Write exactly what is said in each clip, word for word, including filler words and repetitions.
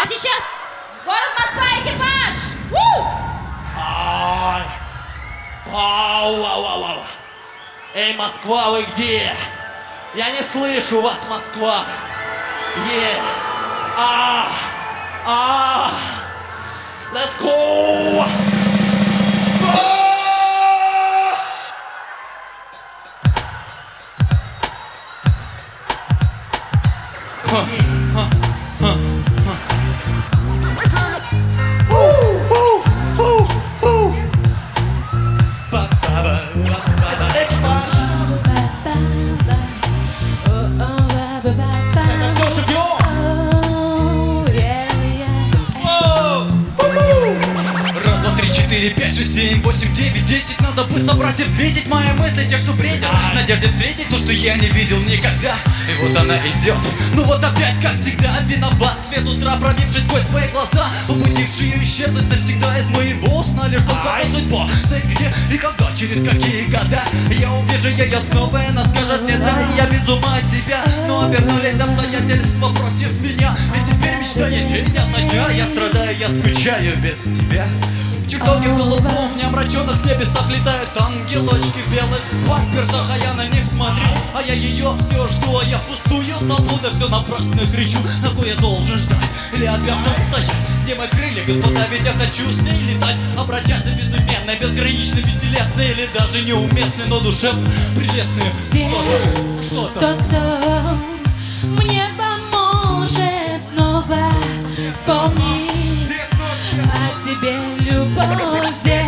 А сейчас город Москва, экипаж! У! Ай! Ау, ау, ау, ау. Эй, Москва, вы где? Я не слышу вас, Москва. Е! А! А! Let's go! пять, шесть, семь, восемь, девять, десять. Надо бы собрать и взвесить мои мысли, те, что бредят. Надежде встретить то, что я не видел никогда. И вот она идет, ну вот опять, как всегда, виноват. Свет утра, пробившись сквозь мои глаза, побудивший ее исчезнуть навсегда из моего сна. Лишь только на судьбу, да где и когда, через какие года я увижу ее снова, и она скажет мне да. Я без ума от тебя, но обернулись обстоятельства против меня. И теперь мечтаю день ото дня. Я страдаю, я скучаю без тебя. В чертоге голубом, в неомраченных небесах летают ангелочки в белых памперсах, а я на них смотрю, а я ее все жду, а я пустую толпу, да все напрасно кричу. На кой я должен ждать или обязан стоять? Где мои крылья, господа, ведь я хочу с ней летать, обратясь безыменной, безграничной, бестелесной, или даже неуместной, но душевно прелестной. Что-то, что-то тот, кто мне поможет снова вспомнить о тебе любовь, где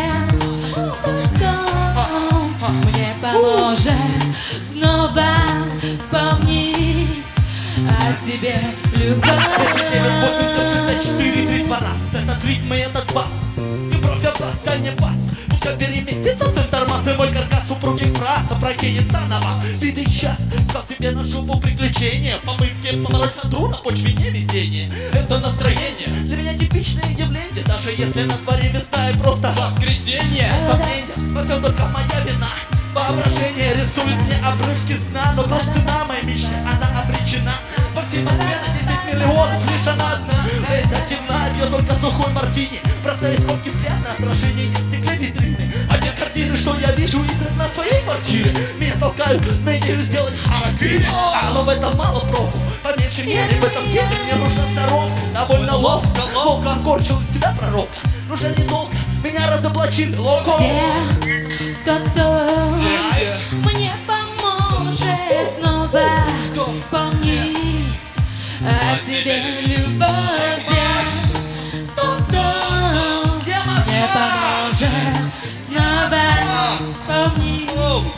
кто мне поможет снова вспомнить о тебе любовь. десять, девять, восемь, семь, шесть, четыре, три, два раз. Этот ритм и этот бас, и бровь область, дай мне бас. Пускай переместится в центр массы мой каркас упругих фраз, опрокинется на вас. Виды сейчас, взял себе на шубу приключения, попытки побороть хадру на почве невезения. Это настроение для меня типичное явление, даже если на дворе весна и просто воскресенье. Сомнения, во всем только моя вина. Воображение рисует мне обрывки сна, но наш цена моей мечты, она обречена. Во всей Москве на десять миллионов лишь она одна. Это темна, пьет только сухой мартини, бросает робкий взгляд на отражение в стекле витрины. А те картины, что я вижу из окна своей квартиры, меня толкают на идею сделать харакири. А, но в этом мало проку, по меньшей мере в этом деле мне нужна сноровка. Довольно ловко, ловко окорчил из себя пророка. Уже недолго меня разоблачили локо. Где тот, кто мне поможет снова вспомнить о тебе любовь? Где тот, кто мне поможет снова вспомнить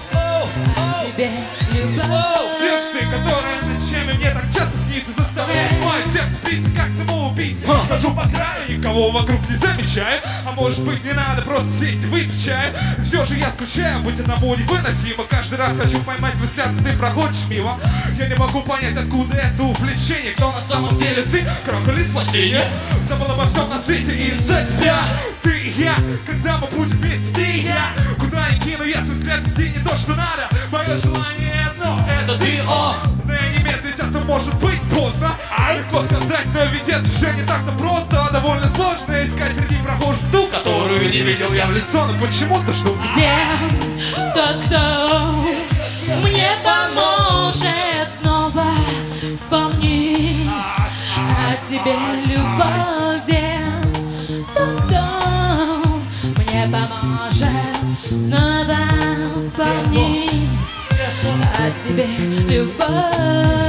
о тебе любовь? Лишь ты, которая ночами мне так часто снится, заставляет мое сердце биться, как самоубийца. Хожу по краю, никого вокруг не замечаю. А может быть, мне надо просто сесть и выпить чаю. Все же я скучаю, быть одному невыносимо. Каждый раз хочу поймать твой взгляд, но ты проходишь мимо. Я не могу понять, откуда это увлечение. Кто на самом деле ты, крок или спасение? Забыл обо всем на свете из-за тебя. Ты и я, когда мы будем вместе, ты и я. Куда ни кину я свой взгляд, везде не то, что надо. Мое желание одно, это ты, о. Но я не медлить, это может быть поздно. А легко сказать, но ведь это все не так-то просто. Довольно сложно искать среди прохожих ту, которую не видел я в лицо, но почему-то жду. Где тот, кто мне поможет снова вспомнить о тебе любовь? Где тот, кто мне поможет снова вспомнить о тебе любовь?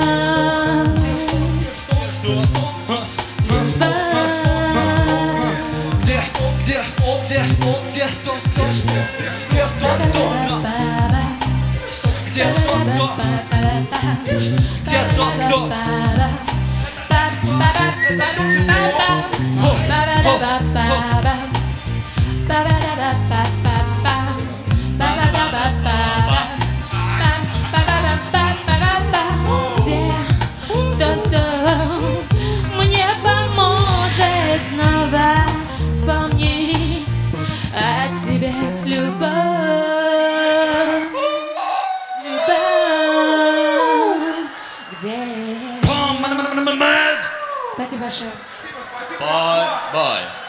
Где тот, кто? Где тот, кто? Мне поможет снова вспомнить о тебе любовь. Где? Спасибо большое. Спасибо. Bye bye.